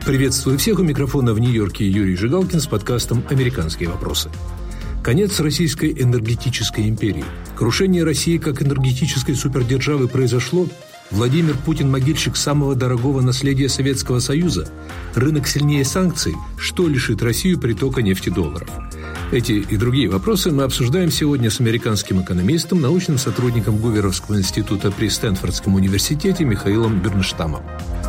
Приветствую всех, у микрофона в Нью-Йорке Юрий Жигалкин с подкастом «Американские вопросы». Конец российской энергетической империи. Крушение России как энергетической супердержавы произошло. Владимир Путин – могильщик самого дорогого наследия Советского Союза. Рынок сильнее санкций. Что лишит Россию притока нефтедолларов? Эти и другие вопросы мы обсуждаем сегодня с американским экономистом, научным сотрудником Гуверовского института при Стэнфордском университете Михаилом Бернштамом.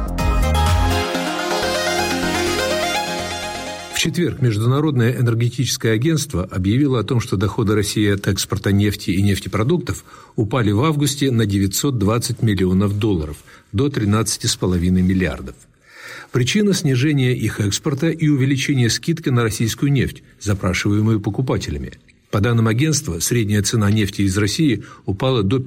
В четверг Международное энергетическое агентство объявило о том, что доходы России от экспорта нефти и нефтепродуктов упали в августе на $920 миллионов, до 13,5 миллиардов. Причина – снижения их экспорта и увеличение скидки на российскую нефть, запрашиваемую покупателями. По данным агентства, средняя цена нефти из России упала до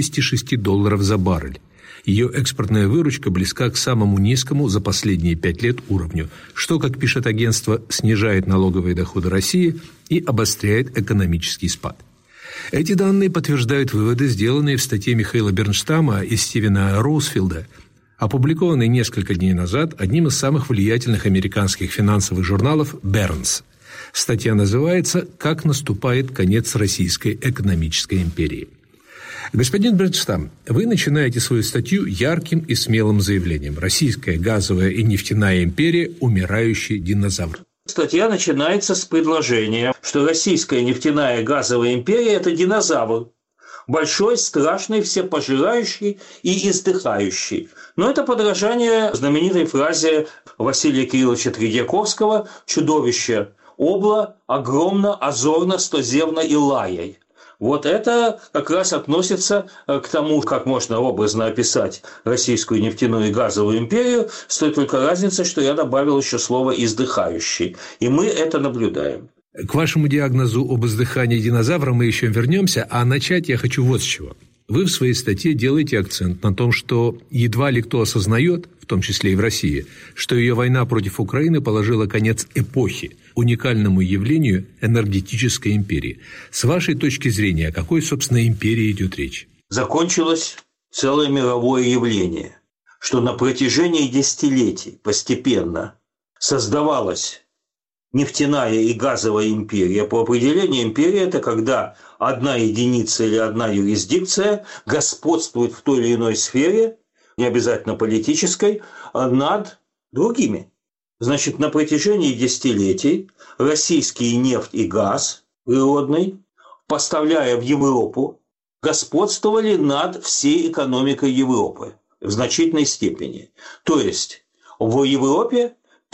$56 за баррель. Ее экспортная выручка близка к самому низкому за последние 5 лет уровню, что, как пишет агентство, снижает налоговые доходы России и обостряет экономический спад. Эти данные подтверждают выводы, сделанные в статье Михаила Бернштама и Стивена Роузфилда, опубликованной несколько дней назад одним из самых влиятельных американских финансовых журналов «Бернс». Статья называется «Как наступает конец российской экономической империи». Господин Бернштам, вы начинаете свою статью ярким и смелым заявлением: «Российская газовая и нефтяная империя – умирающий динозавр». Статья начинается с предложения, что российская нефтяная газовая империя – это динозавр. Большой, страшный, всепожирающий и издыхающий. Но это подражание знаменитой фразе Василия Кирилловича Тредьяковского «Чудовище обло, огромно, озорно, стозевно и лаяй». Вот это как раз относится к тому, как можно образно описать российскую нефтяную и газовую империю, с той только разницей, что я добавил еще слово «издыхающий». И мы это наблюдаем. К вашему диагнозу об издыхании динозавра мы еще вернемся, а начать я хочу вот с чего. Вы в своей статье делаете акцент на том, что едва ли кто осознает, в том числе и в России, что ее война против Украины положила конец эпохи, уникальному явлению энергетической империи. С вашей точки зрения, о какой, собственно, империи идет речь? Закончилось целое мировое явление, что на протяжении десятилетий постепенно создавалась нефтяная и газовая империя. По определению империя – это когда одна единица или одна юрисдикция господствует в той или иной сфере, не обязательно политической, над другими. Значит, на протяжении десятилетий российский нефть и газ природный, поставляя в Европу, господствовали над всей экономикой Европы в значительной степени. То есть в Европе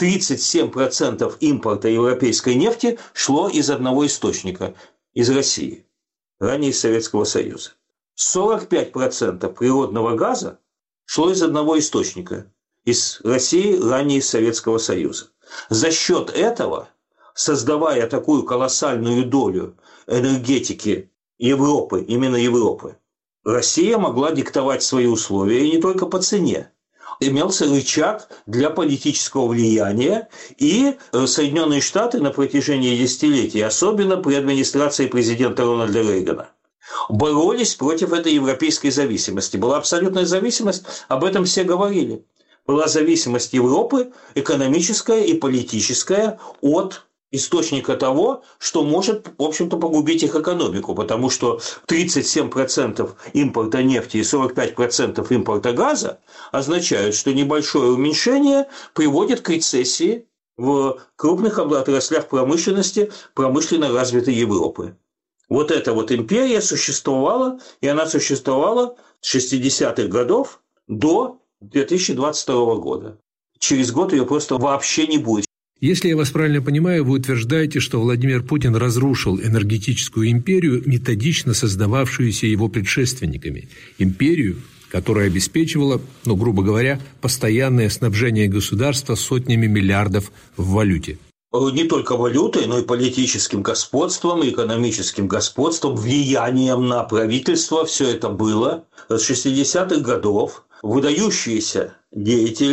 37% импорта европейской нефти шло из одного источника – из России, ранее из Советского Союза. 45% природного газа шло из одного источника – из России, ранее из Советского Союза. За счет этого, создавая такую колоссальную долю энергетики Европы, именно Европы, Россия могла диктовать свои условия и не только по цене. Имелся рычаг для политического влияния, и Соединенные Штаты на протяжении десятилетий, особенно при администрации президента Рональда Рейгана, боролись против этой европейской зависимости. Была абсолютная зависимость, об этом все говорили. Была зависимость Европы, экономическая и политическая, от источника того, что может, в общем-то, погубить их экономику, потому что 37% импорта нефти и 45% импорта газа означают, что небольшое уменьшение приводит к рецессии в крупных отраслях промышленности, промышленно развитой Европы. Вот эта вот империя существовала, и она существовала с 60-х годов до 2022 года. Через год ее просто вообще не будет. Если я вас правильно понимаю, вы утверждаете, что Владимир Путин разрушил энергетическую империю, методично создававшуюся его предшественниками. Империю, которая обеспечивала, грубо говоря, постоянное снабжение государства сотнями миллиардов в валюте. Не только валютой, но и политическим господством, и экономическим господством, влиянием на правительство. Все это было с 60-х годов. Выдающиеся деятели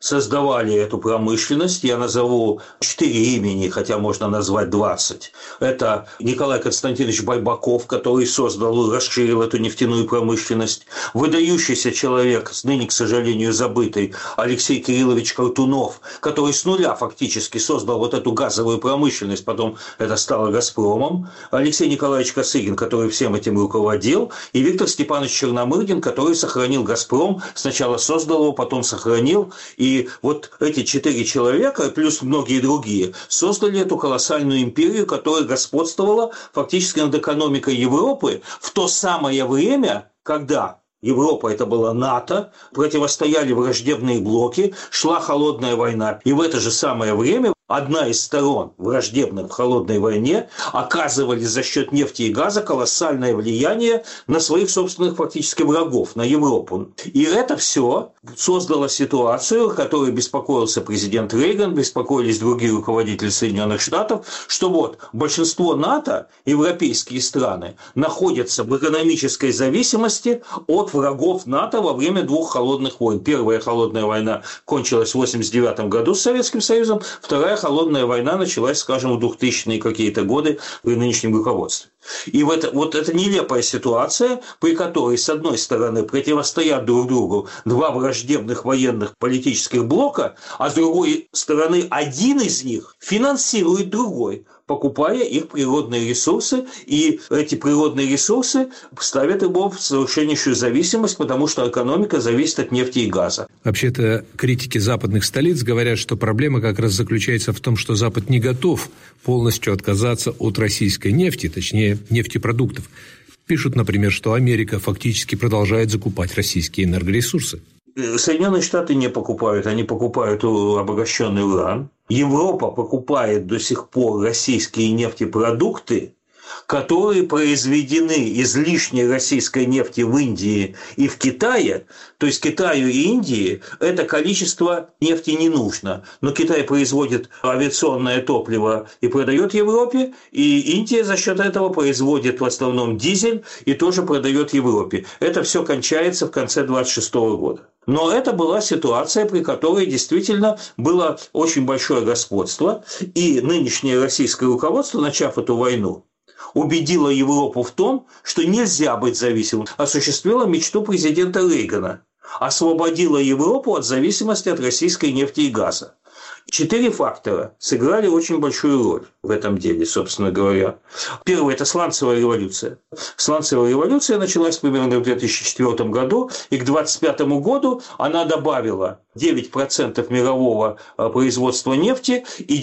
создавали эту промышленность. Я назову 4 имени, хотя можно назвать 20. Это Николай Константинович Байбаков, который создал и расширил эту нефтяную промышленность. Выдающийся человек, ныне, к сожалению, забытый, Алексей Кириллович Картунов, который с нуля фактически создал вот эту газовую промышленность, потом это стало «Газпромом». Алексей Николаевич Косыгин, который всем этим руководил, и Виктор Степанович Черномырдин, который сохранил «Газпром», сначала создал его, потом сохранил. И вот эти 4 человека, плюс многие другие, создали эту колоссальную империю, которая господствовала фактически над экономикой Европы в то самое время, когда Европа – это была НАТО, противостояли враждебные блоки, шла холодная война. И в это же самое время одна из сторон, враждебных в холодной войне, оказывали за счет нефти и газа колоссальное влияние на своих собственных фактически врагов, на Европу. И это все создало ситуацию, о которой беспокоился президент Рейган, беспокоились другие руководители Соединенных Штатов, что вот большинство НАТО, европейские страны, находятся в экономической зависимости от врагов НАТО во время 2 холодных войн. Первая холодная война кончилась в 1989 году с Советским Союзом, вторая холодная война началась, скажем, в 2000-е какие-то годы при нынешнем руководстве. И вот эта нелепая ситуация, при которой, с одной стороны, противостоят друг другу 2 враждебных военных политических блока, а с другой стороны, один из них финансирует другой, покупая их природные ресурсы, и эти природные ресурсы ставят его в совершеннейшую зависимость, потому что экономика зависит от нефти и газа. Вообще-то критики западных столиц говорят, что проблема как раз заключается в том, что Запад не готов полностью отказаться от российской нефти, точнее нефтепродуктов. Пишут, например, что Америка фактически продолжает закупать российские энергоресурсы. Соединенные Штаты не покупают, они покупают обогащенный уран. Европа покупает до сих пор российские нефтепродукты, которые произведены из лишней российской нефти в Индии и в Китае. То есть Китаю и Индии это количество нефти не нужно. Но Китай производит авиационное топливо и продает Европе, и Индия за счет этого производит в основном дизель и тоже продает Европе. Это все кончается в конце 2026 года. Но это была ситуация, при которой действительно было очень большое господство, и нынешнее российское руководство, начав эту войну, убедило Европу в том, что нельзя быть зависимым, осуществило мечту президента Рейгана, освободило Европу от зависимости от российской нефти и газа. 4 фактора сыграли очень большую роль в этом деле, собственно говоря. Первое – это сланцевая революция. Сланцевая революция началась примерно в 2004 году, и к 2025 году она добавила 9% мирового производства нефти и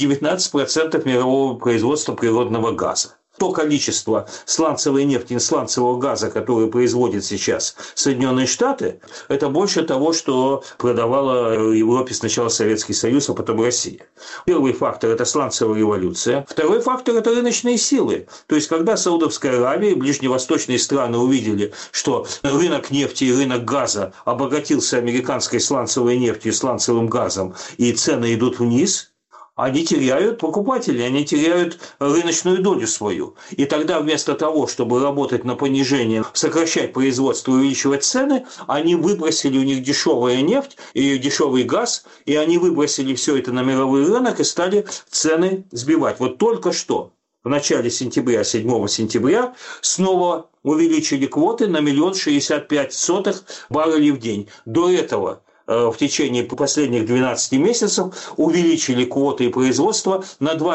19% мирового производства природного газа. То количество сланцевой нефти и сланцевого газа, которое производят сейчас Соединенные Штаты, это больше того, что продавала Европе сначала Советский Союз, а потом Россия. Первый фактор – это сланцевая революция. Второй фактор – это рыночные силы. То есть, когда Саудовская Аравия и ближневосточные страны увидели, что рынок нефти и рынок газа обогатился американской сланцевой нефтью и сланцевым газом, и цены идут вниз, они теряют покупателей, они теряют рыночную долю свою. И тогда вместо того, чтобы работать на понижение, сокращать производство и увеличивать цены, они выбросили у них дешевая нефть и дешевый газ, и они выбросили все это на мировой рынок и стали цены сбивать. Вот только что в начале сентября, 7 сентября, снова увеличили квоты на 1 065 000 баррелей в день. До этого в течение последних 12 месяцев увеличили квоты и производство на 2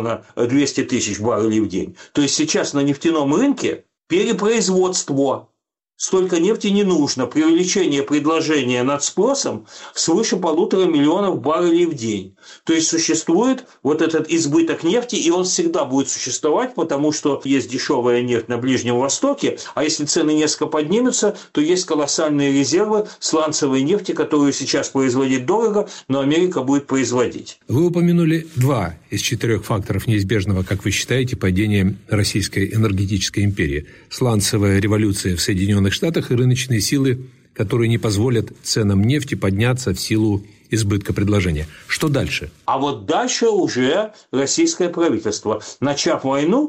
200 000 баррелей в день. То есть сейчас на нефтяном рынке перепроизводство. Столько нефти не нужно. При увеличении предложения над спросом свыше 1,5 миллиона баррелей в день. То есть существует вот этот избыток нефти, и он всегда будет существовать, потому что есть дешевая нефть на Ближнем Востоке, а если цены несколько поднимутся, то есть колоссальные резервы сланцевой нефти, которую сейчас производить дорого, но Америка будет производить. Вы упомянули 2 из 4 факторов неизбежного, как вы считаете, падения российской энергетической империи. Сланцевая революция в Соединенных Штатах и рыночные силы, которые не позволят ценам нефти подняться в силу избытка предложения. Что дальше? А вот дальше уже российское правительство. Начав войну,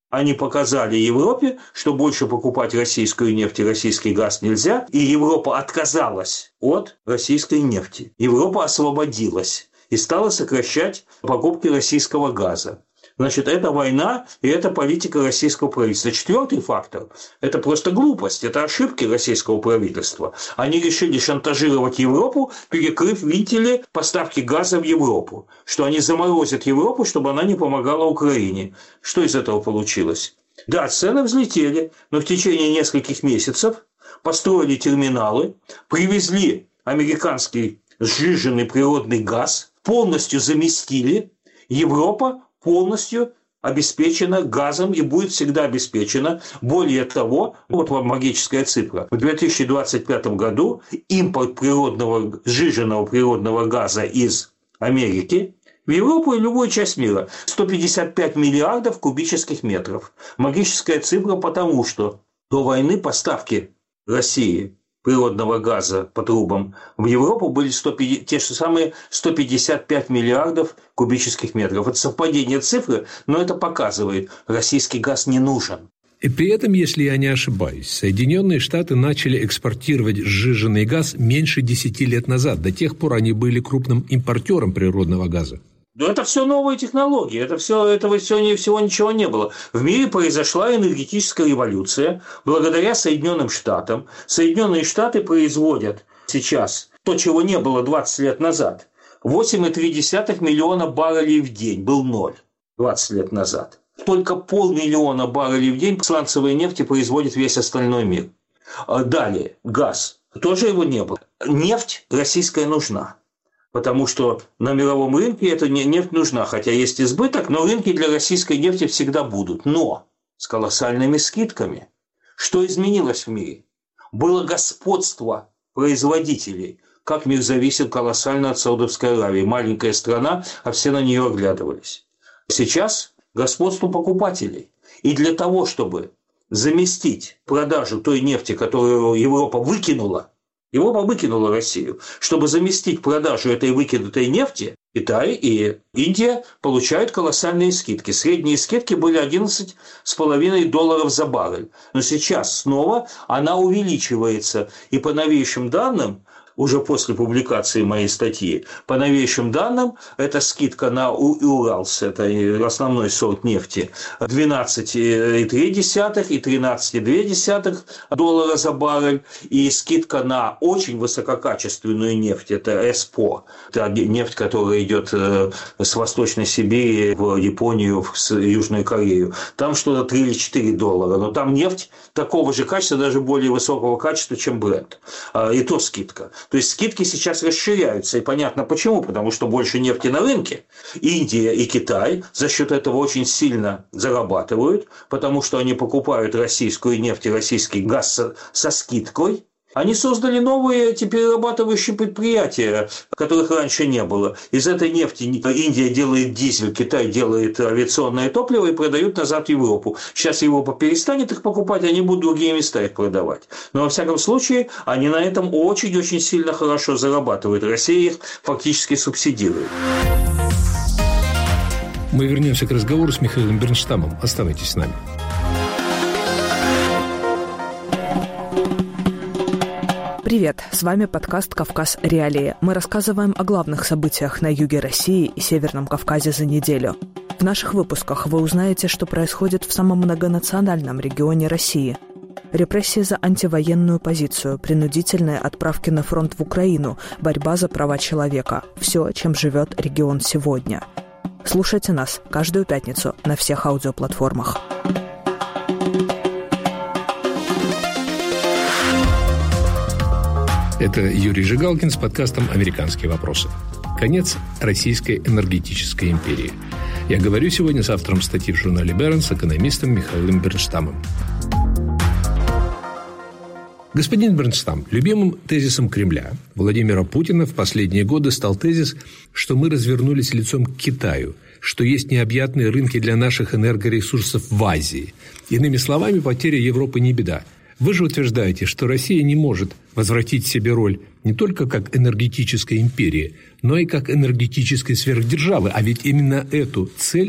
Они показали Европе, что больше покупать российскую нефть и российский газ нельзя, и Европа отказалась от российской нефти. Европа освободилась и стала сокращать покупки российского газа. Значит, это война и это политика российского правительства. Четвертый фактор – это просто глупость, это ошибки российского правительства. Они решили шантажировать Европу, перекрыв вентили поставки газа в Европу. Что они заморозят Европу, чтобы она не помогала Украине. Что из этого получилось? Да, цены взлетели, но в течение нескольких месяцев построили терминалы, привезли американский сжиженный природный газ, полностью заместили. Европа полностью обеспечена газом и будет всегда обеспечена. Более того, вот вам магическая цифра. В 2025 году импорт сжиженного природного газа из Америки в Европу и любую часть мира 155 миллиардов кубических метров. Магическая цифра, потому что до войны поставки России природного газа по трубам в Европу были те же самые 155 миллиардов кубических метров. Это совпадение цифры, но это показывает, российский газ не нужен. И при этом, если я не ошибаюсь, Соединенные Штаты начали экспортировать сжиженный газ меньше 10 лет назад. До тех пор они были крупным импортером природного газа. Это все новые технологии, всего ничего не было. В мире произошла энергетическая революция благодаря Соединенным Штатам. Соединенные Штаты производят сейчас то, чего не было 20 лет назад. 8,3 миллиона баррелей в день был ноль 20 лет назад. Только 500 000 баррелей в день сланцевой нефти производит весь остальной мир. Далее, газ. Тоже его не было. Нефть российская нужна. Потому что на мировом рынке эта нефть нужна, хотя есть избыток, но рынки для российской нефти всегда будут. Но с колоссальными скидками. Что изменилось в мире? Было господство производителей. Как мир зависел колоссально от Саудовской Аравии. Маленькая страна, а все на нее оглядывались. Сейчас господство покупателей. И для того, чтобы заместить продажу той нефти, которую Европа выкинула Россию. Чтобы заместить продажу этой выкинутой нефти, Китай и Индия получают колоссальные скидки. Средние скидки были $11,5 за баррель. Но сейчас снова она увеличивается. И по новейшим данным, уже после публикации моей статьи, по новейшим данным, эта скидка на Уралс, это основной сорт нефти, $12,3 и $13,2 за баррель, и скидка на очень высококачественную нефть, это СПО, это нефть, которая идет с Восточной Сибири в Японию, в Южную Корею, там что-то $3 или $4, но там нефть такого же качества, даже более высокого качества, чем Брент, и то скидка. То есть скидки сейчас расширяются, и понятно почему, потому что больше нефти на рынке. Индия и Китай за счет этого очень сильно зарабатывают, потому что они покупают российскую нефть и российский газ со скидкой. Они создали новые перерабатывающие предприятия, которых раньше не было. Из этой нефти Индия делает дизель, Китай делает авиационное топливо и продают назад в Европу. Сейчас Европа перестанет их покупать, они будут в другие места их продавать. Но во всяком случае, они на этом очень-очень сильно хорошо зарабатывают. Россия их фактически субсидирует. Мы вернемся к разговору с Михаилом Бернштамом. Оставайтесь с нами. Привет, с вами подкаст «Кавказ. Реалии». Мы рассказываем о главных событиях на юге России и Северном Кавказе за неделю. В наших выпусках вы узнаете, что происходит в самом многонациональном регионе России. Репрессии за антивоенную позицию, принудительные отправки на фронт в Украину, борьба за права человека – все, чем живет регион сегодня. Слушайте нас каждую пятницу на всех аудиоплатформах. Это Юрий Жигалкин с подкастом «Американские вопросы». Конец российской энергетической империи. Я говорю сегодня с автором статьи в журнале «Бернс», с экономистом Михаилом Бернштамом. Господин Бернштам, любимым тезисом Кремля Владимира Путина в последние годы стал тезис, что мы развернулись лицом к Китаю, что есть необъятные рынки для наших энергоресурсов в Азии. Иными словами, потеря Европы не беда. Вы же утверждаете, что Россия не может возвратить себе роль не только как энергетической империи, но и как энергетической сверхдержавы. А ведь именно эту цель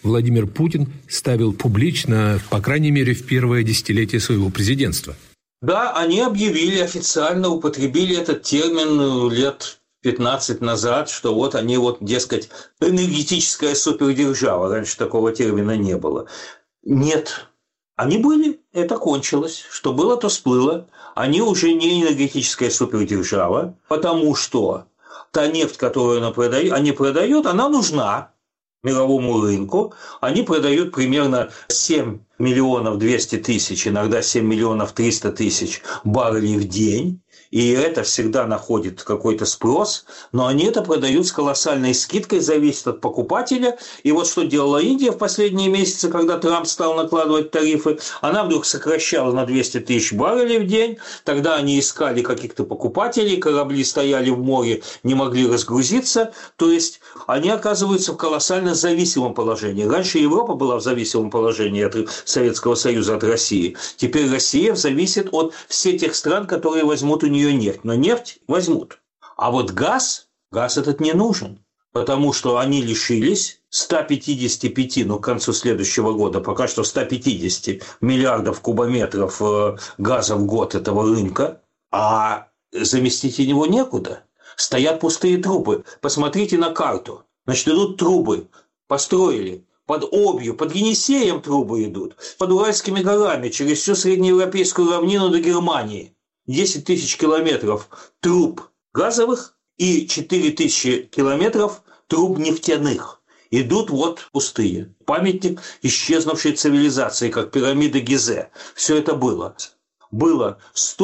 Владимир Путин ставил публично, по крайней мере, в первое десятилетие своего президентства. Да, они объявили официально, употребили этот термин лет 15 назад, что вот они, дескать, энергетическая супердержава. Раньше такого термина не было. Нет. Они были, это кончилось. Что было, то сплыло. Они уже не энергетическая супердержава, потому что та нефть, которую они продают, она нужна мировому рынку. Они продают примерно 7 миллионов 200 тысяч, иногда 7 миллионов 300 тысяч баррелей в день. И это всегда находит какой-то спрос, но они это продают с колоссальной скидкой, зависит от покупателя. И вот что делала Индия в последние месяцы, когда Трамп стал накладывать тарифы, она вдруг сокращала на 200 тысяч баррелей в день, тогда они искали каких-то покупателей, корабли стояли в море, не могли разгрузиться, то есть они оказываются в колоссально зависимом положении. Раньше Европа была в зависимом положении от Советского Союза, от России, теперь Россия зависит от всех тех стран, которые возьмут у нее нефть, но нефть возьмут. А вот газ этот не нужен, потому что они лишились 155, к концу следующего года, пока что 150 миллиардов кубометров газа в год этого рынка, а заместить его некуда. Стоят пустые трубы. Посмотрите на карту. Значит, идут трубы, построили. Под Обью, под Енисеем трубы идут, под Уральскими горами, через всю среднеевропейскую равнину до Германии. 10 тысяч километров труб газовых и 4 тысячи километров труб нефтяных. Идут пустые. Памятник исчезнувшей цивилизации, как пирамиды Гизе. Все это было. Было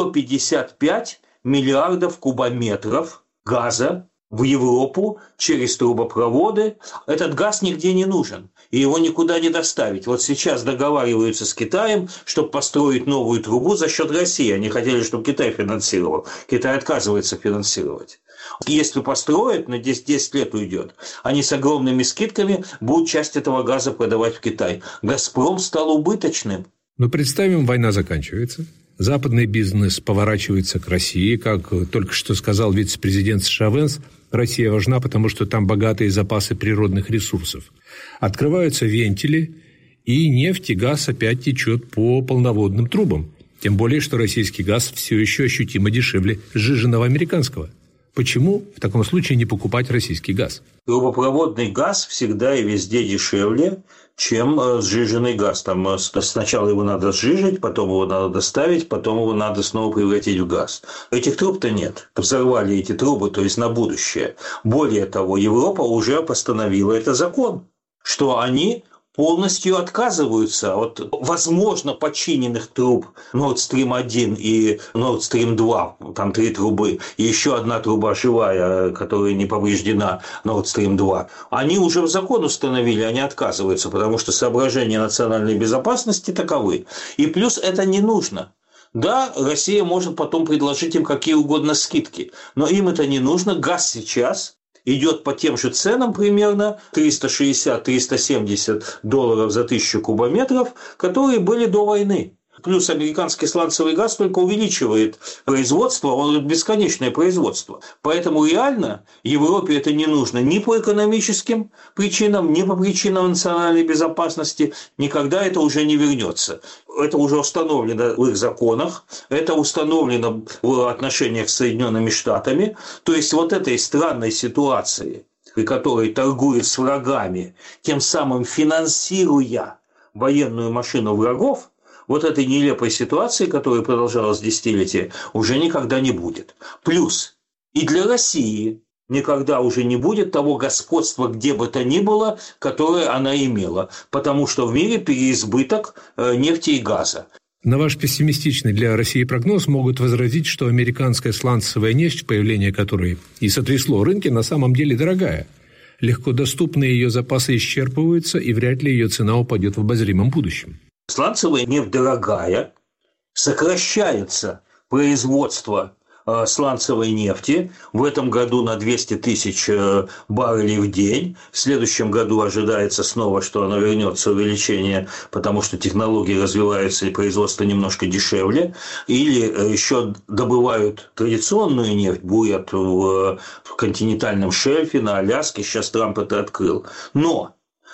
155 миллиардов кубометров газа в Европу через трубопроводы. Этот газ нигде не нужен, и его никуда не доставить. Вот сейчас договариваются с Китаем, чтобы построить новую трубу за счет России. Они хотели, чтобы Китай финансировал. Китай отказывается финансировать. Если построят, на 10 лет уйдет, они с огромными скидками будут часть этого газа продавать в Китай. «Газпром» стал убыточным. Но представим, война заканчивается. Западный бизнес поворачивается к России. Как только что сказал вице-президент США Венс, Россия важна, потому что там богатые запасы природных ресурсов. Открываются вентили, и нефть и газ опять течет по полноводным трубам. Тем более, что российский газ все еще ощутимо дешевле сжиженного американского. Почему в таком случае не покупать российский газ? Трубопроводный газ всегда и везде дешевле, чем сжиженный газ. Там сначала его надо сжижить, потом его надо доставить, потом его надо снова превратить в газ. Этих труб-то нет. Взорвали эти трубы, то есть на будущее. Более того, Европа уже постановила это закон, что они полностью отказываются от, возможно, починенных труб Nord Stream 1 и Nord Stream 2, там 3 трубы, и еще одна труба живая, которая не повреждена, Nord Stream 2. Они уже в закон установили, они отказываются, потому что соображения национальной безопасности таковы. И плюс это не нужно. Да, Россия может потом предложить им какие угодно скидки, но им это не нужно. Газ сейчас идет по тем же ценам примерно $360-370 за 1000 кубометров, которые были до войны. Плюс американский сланцевый газ только увеличивает производство, он бесконечное производство. Поэтому реально Европе это не нужно ни по экономическим причинам, ни по причинам национальной безопасности. Никогда это уже не вернется. Это уже установлено в их законах, это установлено в отношениях с Соединенными Штатами. То есть вот этой странной ситуации, при которой торгует с врагами, тем самым финансируя военную машину врагов, вот этой нелепой ситуации, которая продолжалась десятилетия, уже никогда не будет. Плюс и для России никогда уже не будет того господства, где бы то ни было, которое она имела, потому что в мире переизбыток нефти и газа. На ваш пессимистичный для России прогноз могут возразить, что американская сланцевая нефть, появление которой и сотрясло рынки, на самом деле дорогая. Легко доступные ее запасы исчерпываются, и вряд ли ее цена упадет в обозримом будущем. Сланцевая нефть дорогая, сокращается производство сланцевой нефти в этом году на 200 тысяч баррелей в день. В следующем году ожидается снова, что оно вернется увеличение, потому что технологии развиваются и производство немножко дешевле. Или еще добывают традиционную нефть, буят в континентальном шельфе, на Аляске. Сейчас Трамп это открыл. Но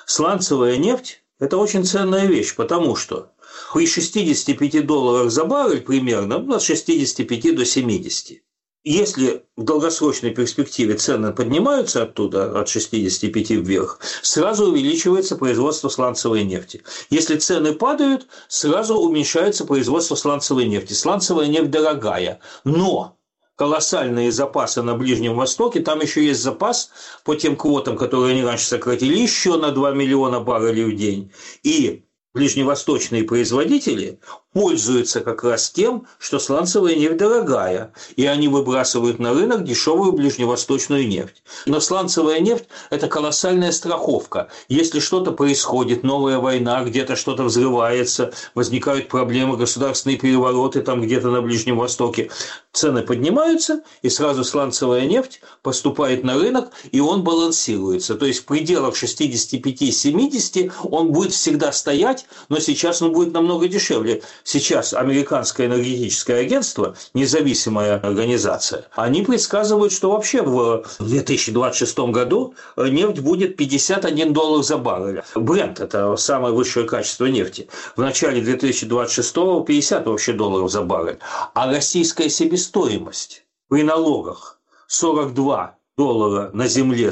Сланцевая нефть – это очень ценная вещь, потому что при $65 за баррель примерно, от 65 до 70. Если в долгосрочной перспективе цены поднимаются оттуда, от 65 вверх, сразу увеличивается производство сланцевой нефти. Если цены падают, сразу уменьшается производство сланцевой нефти. Сланцевая нефть дорогая, но колоссальные запасы на Ближнем Востоке, там еще есть запас по тем квотам, которые они раньше сократили, еще на 2 миллиона баррелей в день. И ближневосточные производители пользуются как раз тем, что сланцевая нефть дорогая, и они выбрасывают на рынок дешевую ближневосточную нефть. Но сланцевая нефть – это колоссальная страховка. Если что-то происходит, новая война, где-то что-то взрывается, возникают проблемы, государственные перевороты там где-то на Ближнем Востоке, цены поднимаются, и сразу сланцевая нефть поступает на рынок, и он балансируется. То есть в пределах 65-70 он будет всегда стоять, но сейчас он будет намного дешевле. Сейчас Американское энергетическое агентство, независимая организация, они предсказывают, что вообще в 2026 году нефть будет $51 за баррель. Брент – это самое высшее качество нефти. В начале 2026-го 50 вообще долларов за баррель. А российская себестоимость при налогах $42 на земле,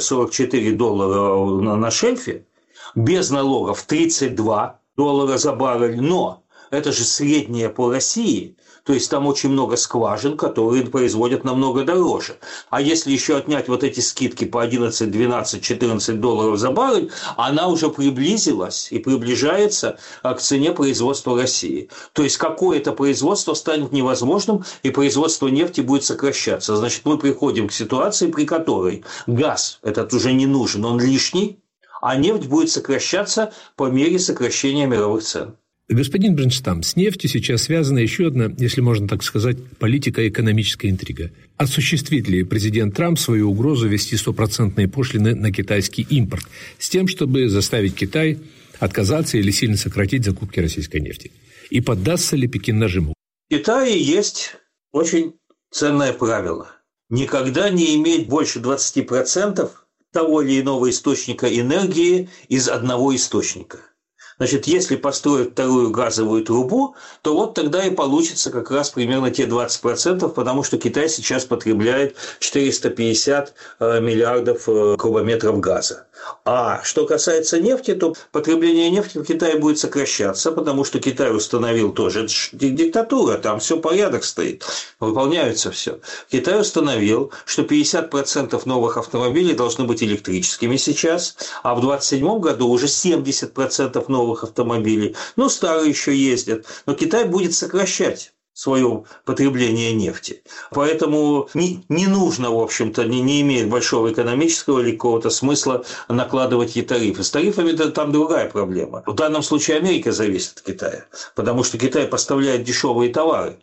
$44 на шельфе, без налогов $32 за баррель, но это же среднее по России, то есть там очень много скважин, которые производят намного дороже. А если еще отнять вот эти скидки по 11, 12, $14 за баррель, она уже приблизилась и приближается к цене производства России. То есть какое-то производство станет невозможным, и производство нефти будет сокращаться. Значит, мы приходим к ситуации, при которой газ этот уже не нужен, он лишний, а нефть будет сокращаться по мере сокращения мировых цен. Господин Бринштам, с нефтью сейчас связана еще одна, если можно так сказать, политико-экономическая интрига. Осуществит ли президент Трамп свою угрозу ввести 100% пошлины на китайский импорт с тем, чтобы заставить Китай отказаться или сильно сократить закупки российской нефти? И поддастся ли Пекин нажиму? В Китае есть очень ценное правило. Никогда не иметь больше 20% того или иного источника энергии из одного источника. Значит, если построить вторую газовую трубу, то вот тогда и получится как раз примерно те 20%, потому что Китай сейчас потребляет 450 миллиардов кубометров газа. А что касается нефти, то потребление нефти в Китае будет сокращаться, потому что Китай установил тоже, это диктатура, там все порядок стоит, выполняется все. Китай установил, что 50% новых автомобилей должны быть электрическими сейчас, а в 2027 году уже 70% новых автомобилей. Ну, старые еще ездят, но Китай будет сокращать свое потребление нефти. Поэтому не нужно, в общем-то, не имеет большого экономического или какого-то смысла накладывать ей тарифы. С тарифами там другая проблема. В данном случае Америка зависит от Китая, потому что Китай поставляет дешевые товары.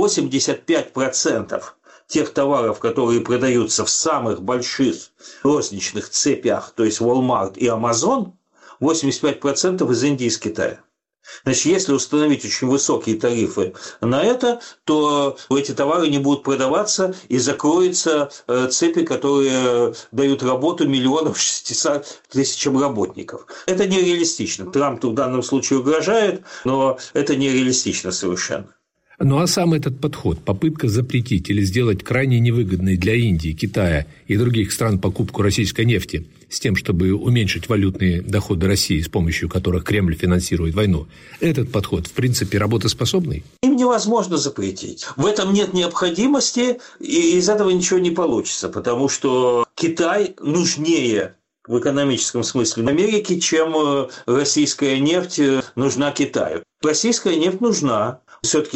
85% тех товаров, которые продаются в самых больших розничных цепях, то есть Walmart и Amazon, 85% из Индии и из Китая. Значит, если установить очень высокие тарифы на это, то эти товары не будут продаваться и закроются цепи, которые дают работу 1 600 000 работников. Это нереалистично. Трамп в данном случае угрожает, но это нереалистично совершенно. Ну а сам этот подход, попытка запретить или сделать крайне невыгодной для Индии, Китая и других стран покупку российской нефти с тем, чтобы уменьшить валютные доходы России, с помощью которых Кремль финансирует войну, этот подход, в принципе, работоспособный? Им невозможно запретить. В этом нет необходимости, и из этого ничего не получится, потому что Китай нужнее в экономическом смысле Америки, чем российская нефть нужна Китаю. Российская нефть нужна. Все-таки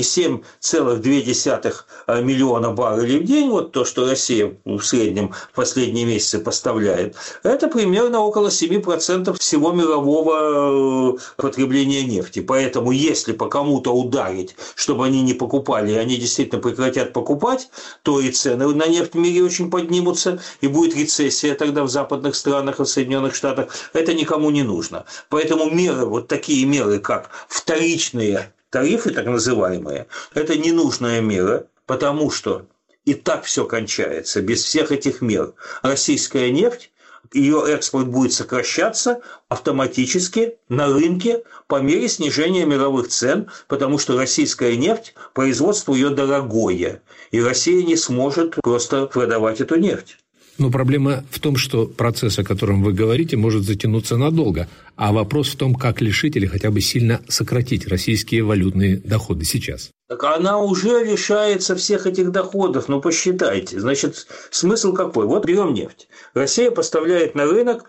7,2 миллиона баррелей в день, вот то, что Россия в среднем в последние месяцы поставляет, это примерно около 7% всего мирового потребления нефти. Поэтому, если по кому-то ударить, чтобы они не покупали, и они действительно прекратят покупать, то и цены на нефть в мире очень поднимутся, и будет рецессия тогда в западных странах и в Соединенных Штатах. Это никому не нужно. Поэтому меры, вот такие меры, как вторичные тарифы, так называемые, это ненужная мера, потому что и так все кончается без всех этих мер. Российская нефть ее экспорт будет сокращаться автоматически на рынке по мере снижения мировых цен, потому что российская нефть, производство ее дорогое, и Россия не сможет просто продавать эту нефть. Но проблема в том, что процесс, о котором вы говорите, может затянуться надолго. А вопрос в том, как лишить или хотя бы сильно сократить российские валютные доходы сейчас. Так она уже лишается всех этих доходов, посчитайте. Значит, смысл какой? Вот берем нефть. Россия поставляет на рынок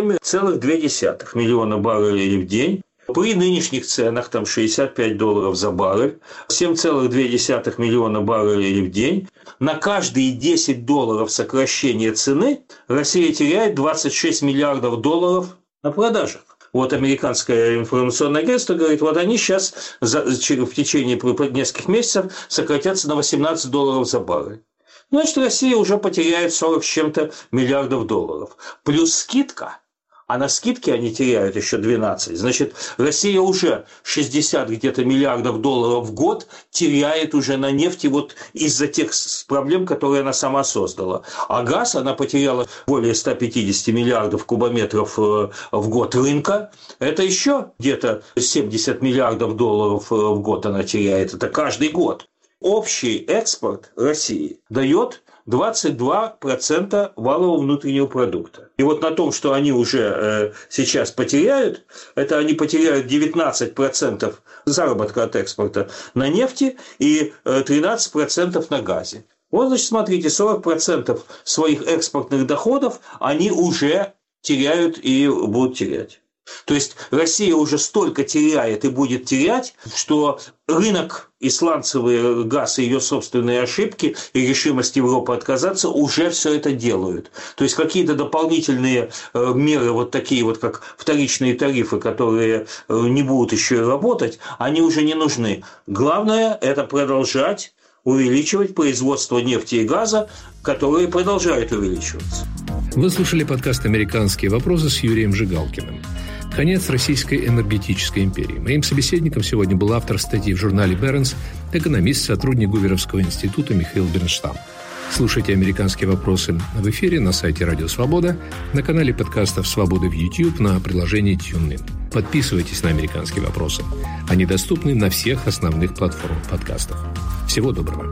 7,2 миллиона баррелей в день. При нынешних ценах, там $65 за баррель, 7,2 миллиона баррелей в день. На каждые $10 сокращения цены Россия теряет $26 миллиардов на продажах. Вот американское информационное агентство говорит, вот они сейчас в течение нескольких месяцев сократятся на $18 за баррель. Значит, Россия уже потеряет 40 с чем-то миллиардов долларов. Плюс скидка. А на скидке они теряют еще 12. Значит, Россия уже 60 где-то миллиардов долларов в год теряет уже на нефти вот из-за тех проблем, которые она сама создала. А газ она потеряла более 150 миллиардов кубометров в год рынка. Это еще где-то 70 миллиардов долларов в год она теряет. Это каждый год. Общий экспорт России дает 22% валового внутреннего продукта. И вот на том, что они уже сейчас потеряют, это они потеряют 19% заработка от экспорта на нефти и 13% на газе. Вот, значит, смотрите, 40% своих экспортных доходов они уже теряют и будут терять. То есть Россия уже столько теряет и будет терять, что рынок и сланцевый газ, и ее собственные ошибки, и решимость Европы отказаться уже все это делают. То есть какие-то дополнительные меры, вот такие вот, как вторичные тарифы, которые не будут еще работать, они уже не нужны. Главное – это продолжать увеличивать производство нефти и газа, которые продолжают увеличиваться. Вы слушали подкаст «Американские вопросы» с Юрием Жигалкиным. Конец российской энергетической империи. Моим собеседником сегодня был автор статьи в журнале «Бернс», экономист, сотрудник Гуверовского института Михаил Бернштам. Слушайте «Американские вопросы» в эфире на сайте «Радио Свобода», на канале подкастов «Свободы» в YouTube, на приложении TuneIn. Подписывайтесь на «Американские вопросы». Они доступны на всех основных платформах подкастов. Всего доброго.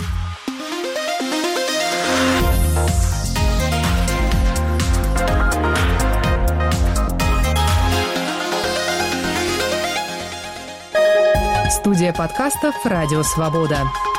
Студия подкастов «Радио Свобода».